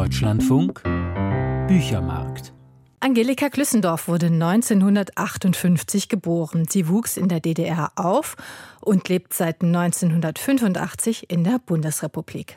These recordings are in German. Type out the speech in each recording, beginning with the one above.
Deutschlandfunk Büchermarkt. Angelika Klüssendorf wurde 1958 geboren. Sie wuchs in der DDR auf und lebt seit 1985 in der Bundesrepublik.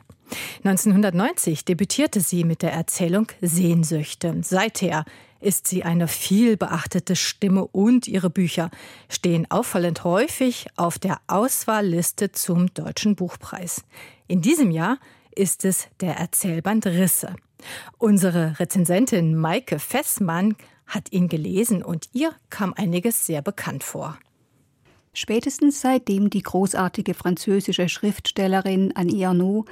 1990 debütierte sie mit der Erzählung Sehnsüchte. Seither ist sie eine vielbeachtete Stimme und ihre Bücher stehen auffallend häufig auf der Auswahlliste zum Deutschen Buchpreis. In diesem Jahr ist es der Erzählband Risse. Unsere Rezensentin Maike Fessmann hat ihn gelesen und ihr kam einiges sehr bekannt vor. Spätestens seitdem die großartige französische Schriftstellerin Annie Ernaux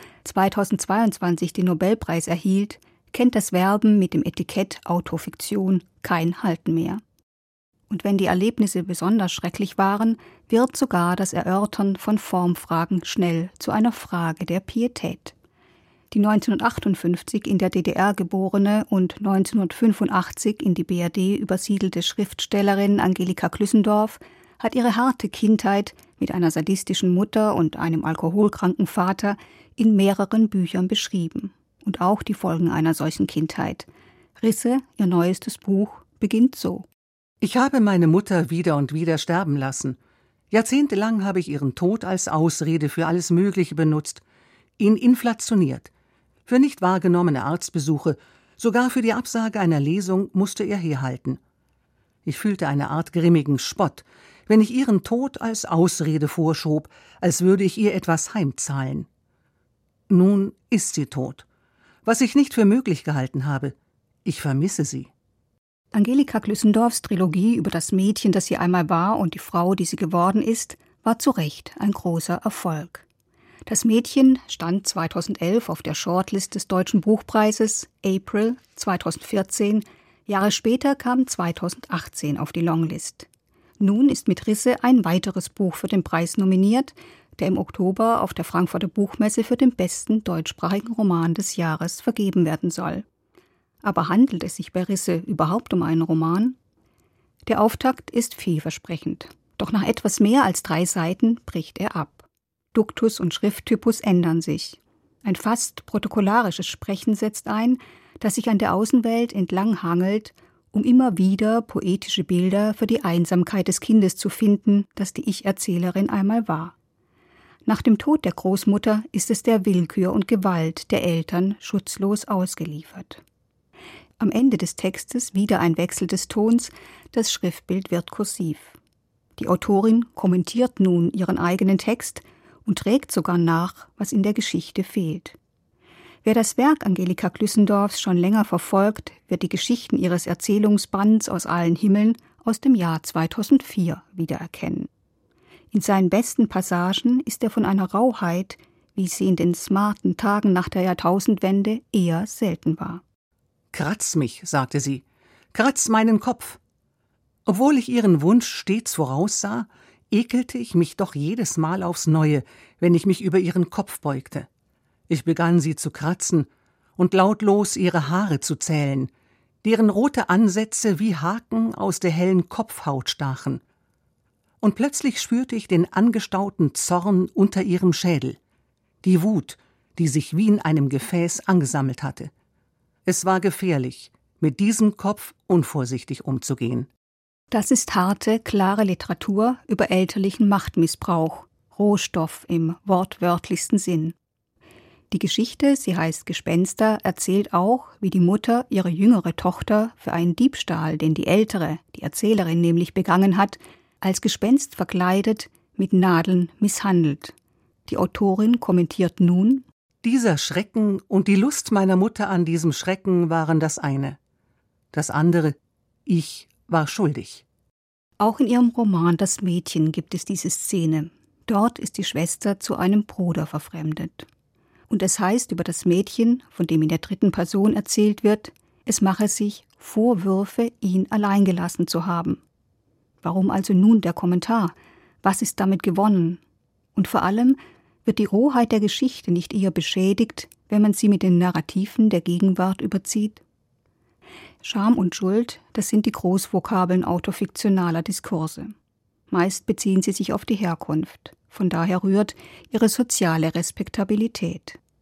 2022 den Nobelpreis erhielt, kennt das Werben mit dem Etikett Autofiktion kein Halten mehr. Und wenn die Erlebnisse besonders schrecklich waren, wird sogar das Erörtern von Formfragen schnell zu einer Frage der Pietät. Die 1958 in der DDR geborene und 1985 in die BRD übersiedelte Schriftstellerin Angelika Klüssendorf hat ihre harte Kindheit mit einer sadistischen Mutter und einem alkoholkranken Vater in mehreren Büchern beschrieben. Und auch die Folgen einer solchen Kindheit. Risse, ihr neuestes Buch, beginnt so. Ich habe meine Mutter wieder und wieder sterben lassen. Jahrzehntelang habe ich ihren Tod als Ausrede für alles Mögliche benutzt, ihn inflationiert. Für nicht wahrgenommene Arztbesuche, sogar für die Absage einer Lesung musste er herhalten. Ich fühlte eine Art grimmigen Spott, wenn ich ihren Tod als Ausrede vorschob, als würde ich ihr etwas heimzahlen. Nun ist sie tot. Was ich nicht für möglich gehalten habe, ich vermisse sie. Angelika Klüssendorfs Trilogie über das Mädchen, das sie einmal war und die Frau, die sie geworden ist, war zu Recht ein großer Erfolg. Das Mädchen stand 2011 auf der Shortlist des Deutschen Buchpreises, April 2014. Jahre später kam 2018 auf die Longlist. Nun ist mit Risse ein weiteres Buch für den Preis nominiert, der im Oktober auf der Frankfurter Buchmesse für den besten deutschsprachigen Roman des Jahres vergeben werden soll. Aber handelt es sich bei Risse überhaupt um einen Roman? Der Auftakt ist vielversprechend. Doch nach etwas mehr als 3 Seiten bricht er ab. Duktus und Schrifttypus ändern sich. Ein fast protokollarisches Sprechen setzt ein, das sich an der Außenwelt entlang hangelt, um immer wieder poetische Bilder für die Einsamkeit des Kindes zu finden, das die Ich-Erzählerin einmal war. Nach dem Tod der Großmutter ist es der Willkür und Gewalt der Eltern schutzlos ausgeliefert. Am Ende des Textes wieder ein Wechsel des Tons, das Schriftbild wird kursiv. Die Autorin kommentiert nun ihren eigenen Text und trägt sogar nach, was in der Geschichte fehlt. Wer das Werk Angelika Klüssendorfs schon länger verfolgt, wird die Geschichten ihres Erzählungsbands aus allen Himmeln aus dem Jahr 2004 wiedererkennen. In seinen besten Passagen ist er von einer Rauheit, wie sie in den smarten Tagen nach der Jahrtausendwende eher selten war. »Kratz mich«, sagte sie, »kratz meinen Kopf.« Obwohl ich ihren Wunsch stets voraussah, ekelte ich mich doch jedes Mal aufs Neue, wenn ich mich über ihren Kopf beugte. Ich begann sie zu kratzen und lautlos ihre Haare zu zählen, deren rote Ansätze wie Haken aus der hellen Kopfhaut stachen. Und plötzlich spürte ich den angestauten Zorn unter ihrem Schädel, die Wut, die sich wie in einem Gefäß angesammelt hatte. Es war gefährlich, mit diesem Kopf unvorsichtig umzugehen. Das ist harte, klare Literatur über elterlichen Machtmissbrauch, Rohstoff im wortwörtlichsten Sinn. Die Geschichte, sie heißt Gespenster, erzählt auch, wie die Mutter ihre jüngere Tochter für einen Diebstahl, den die ältere, die Erzählerin nämlich begangen hat, als Gespenst verkleidet, mit Nadeln misshandelt. Die Autorin kommentiert nun: Dieser Schrecken und die Lust meiner Mutter an diesem Schrecken waren das eine. Das andere, ich war schuldig. Auch in ihrem Roman Das Mädchen gibt es diese Szene. Dort ist die Schwester zu einem Bruder verfremdet. Und es heißt über das Mädchen, von dem in der 3. Person erzählt wird, es mache sich Vorwürfe, ihn allein gelassen zu haben. Warum also nun der Kommentar? Was ist damit gewonnen? Und vor allem, wird die Rohheit der Geschichte nicht eher beschädigt, wenn man sie mit den Narrativen der Gegenwart überzieht? Scham und Schuld, das sind die Großvokabeln autofiktionaler Diskurse. Meist beziehen sie sich auf die Herkunft. Von daher rührt ihre soziale Respektabilität.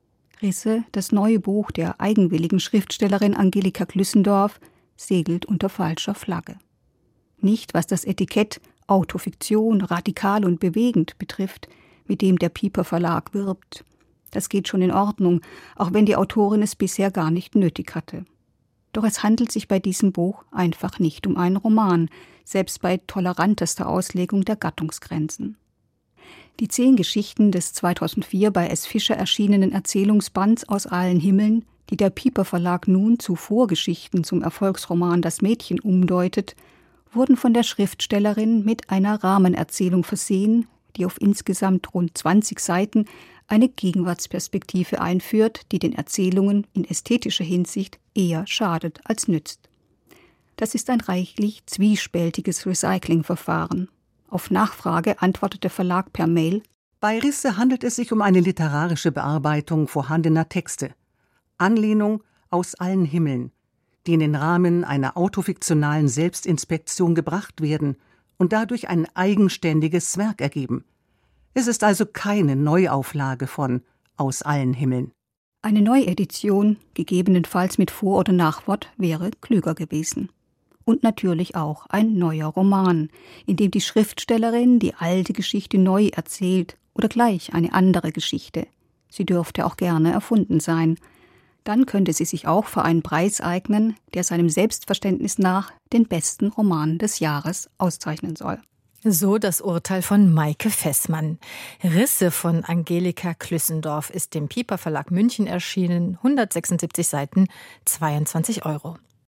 Risse, das neue Buch der eigenwilligen Schriftstellerin Angelika Klüssendorf, segelt unter falscher Flagge. Nicht, was das Etikett Autofiktion, radikal und bewegend betrifft, mit dem der Piper Verlag wirbt. Das geht schon in Ordnung, auch wenn die Autorin es bisher gar nicht nötig hatte. Doch es handelt sich bei diesem Buch einfach nicht um einen Roman, selbst bei tolerantester Auslegung der Gattungsgrenzen. Die 10 Geschichten des 2004 bei S. Fischer erschienenen Erzählungsbands Aus allen Himmeln, die der Piper Verlag nun zu Vorgeschichten zum Erfolgsroman Das Mädchen umdeutet, wurden von der Schriftstellerin mit einer Rahmenerzählung versehen, die auf insgesamt rund 20 Seiten eine Gegenwartsperspektive einführt, die den Erzählungen in ästhetischer Hinsicht eher schadet als nützt. Das ist ein reichlich zwiespältiges Recyclingverfahren. Auf Nachfrage antwortet der Verlag per Mail: Bei Risse handelt es sich um eine literarische Bearbeitung vorhandener Texte. Anlehnung aus allen Himmeln, die in den Rahmen einer autofiktionalen Selbstinspektion gebracht werden und dadurch ein eigenständiges Werk ergeben. Es ist also keine Neuauflage von Aus allen Himmeln. Eine Neuedition, gegebenenfalls mit Vor- oder Nachwort, wäre klüger gewesen. Und natürlich auch ein neuer Roman, in dem die Schriftstellerin die alte Geschichte neu erzählt oder gleich eine andere Geschichte. Sie dürfte auch gerne erfunden sein. Dann könnte sie sich auch für einen Preis eignen, der seinem Selbstverständnis nach den besten Roman des Jahres auszeichnen soll. So das Urteil von Maike Fessmann. Risse von Angelika Klüssendorf ist dem Piper Verlag München erschienen, 176 Seiten, 22 €.